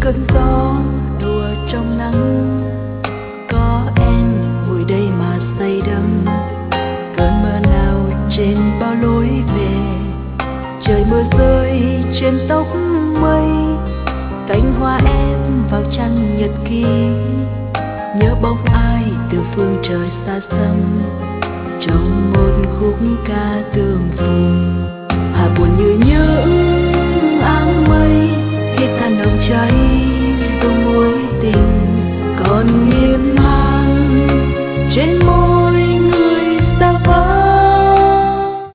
cơn gió đùa trong nắng, có em ngồi đây mà say đắm. Cơn mưa nào trên bao lối về, trời mưa rơi trên tóc mây, cánh hoa em vào trăng nhật ký. Nhớ bóng ai từ phương trời xa xăm, trong một khúc ca tương phùng. Hà buồn như những áng mây,